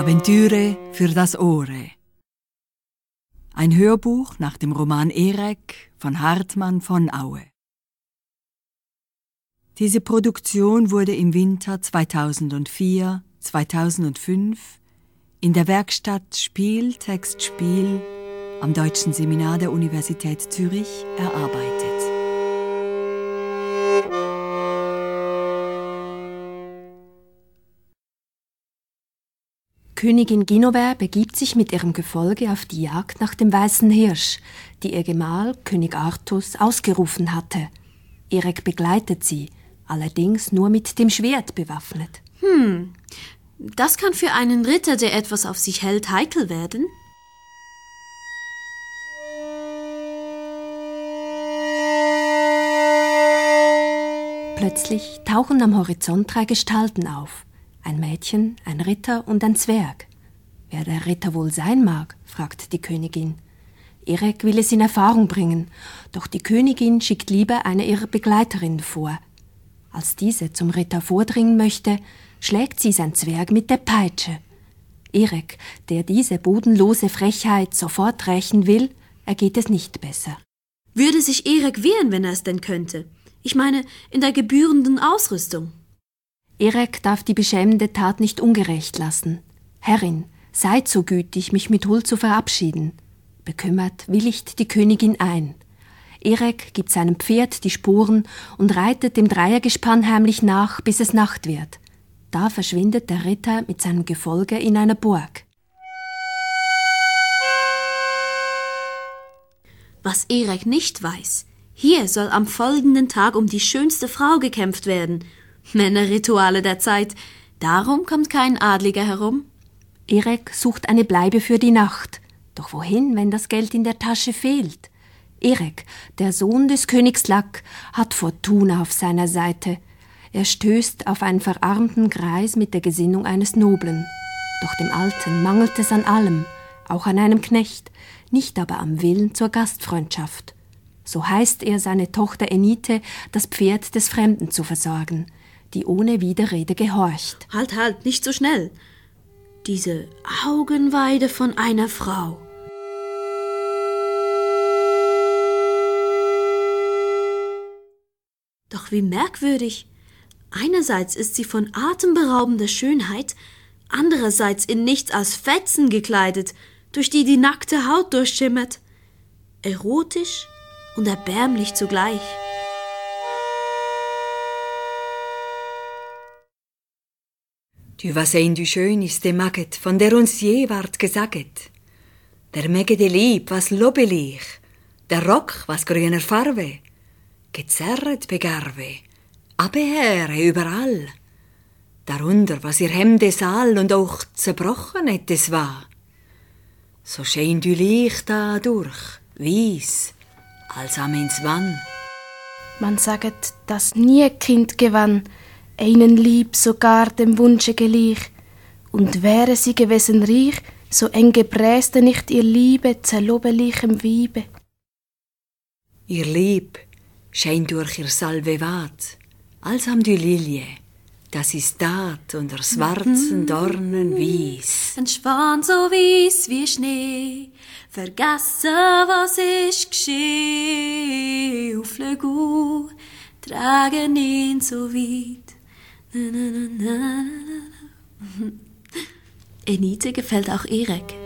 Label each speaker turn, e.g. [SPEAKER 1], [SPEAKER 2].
[SPEAKER 1] Aventüre für das Ohre. Ein Hörbuch nach dem Roman Erek von Hartmann von Aue. Diese Produktion wurde im Winter 2004/2005 in der Werkstatt Spiel, Text, Spiel am Deutschen Seminar der Universität Zürich erarbeitet.
[SPEAKER 2] Königin Guinevere begibt sich mit ihrem Gefolge auf die Jagd nach dem weißen Hirsch, die ihr Gemahl König Artus ausgerufen hatte. Erek begleitet sie, allerdings nur mit dem Schwert bewaffnet.
[SPEAKER 3] Das kann für einen Ritter, der etwas auf sich hält, heikel werden.
[SPEAKER 2] Plötzlich tauchen am Horizont 3 Gestalten auf. Ein Mädchen, ein Ritter und ein Zwerg. Wer der Ritter wohl sein mag, fragt die Königin. Erek will es in Erfahrung bringen, doch die Königin schickt lieber eine ihrer Begleiterinnen vor. Als diese zum Ritter vordringen möchte, schlägt sie sein Zwerg mit der Peitsche. Erek, der diese bodenlose Frechheit sofort rächen will, ergeht es nicht besser.
[SPEAKER 3] Würde sich Erek wehren, wenn er es denn könnte? Ich meine, in der gebührenden Ausrüstung.
[SPEAKER 2] Erek darf die beschämende Tat nicht ungerecht lassen. Herrin, seid so gütig, mich mit Huld zu verabschieden. Bekümmert willigt die Königin ein. Erek gibt seinem Pferd die Sporen und reitet dem Dreiergespann heimlich nach, bis es Nacht wird. Da verschwindet der Ritter mit seinem Gefolge in einer Burg.
[SPEAKER 3] Was Erek nicht weiß: Hier soll am folgenden Tag um die schönste Frau gekämpft werden. Männerrituale der Zeit. Darum kommt kein Adliger herum.
[SPEAKER 2] Erek sucht eine Bleibe für die Nacht. Doch wohin, wenn das Geld in der Tasche fehlt? Erek, der Sohn des Königs Lack, hat Fortuna auf seiner Seite. Er stößt auf einen verarmten Greis mit der Gesinnung eines Noblen. Doch dem Alten mangelt es an allem, auch an einem Knecht, nicht aber am Willen zur Gastfreundschaft. So heißt er seine Tochter Enite, das Pferd des Fremden zu versorgen, die ohne Widerrede gehorcht.
[SPEAKER 3] Halt, nicht so schnell. Diese Augenweide von einer Frau. Doch wie merkwürdig. Einerseits ist sie von atemberaubender Schönheit, andererseits in nichts als Fetzen gekleidet, durch die die nackte Haut durchschimmert. Erotisch und erbärmlich zugleich.
[SPEAKER 1] Du was ein du schönste Magget, von der uns je ward gesaget. Der Mägde lieb, was lobelich, der Rock, was grüner Farbe, gezerret begarve, abehre überall. Darunter, was ihr Hemde Saal und auch zerbrochen es war. So schein du Licht da durch, weiss, als am ins Wann.
[SPEAKER 4] Man saget, dass nie Kind gewann, einen lieb sogar dem Wunsche gleich, und wäre sie gewesen reich, so eng gebräste nicht ihr Liebe zerlobelichem Weibe.
[SPEAKER 1] Ihr Lieb scheint durch ihr Salve wad, als am die Lilie, das ist dat unter schwarzen Dornen weiss.
[SPEAKER 3] Ein Schwan so weiss wie Schnee, vergessen, was ist geschehen, auf Flügel tragen ihn so weit. Enite gefällt auch Erek.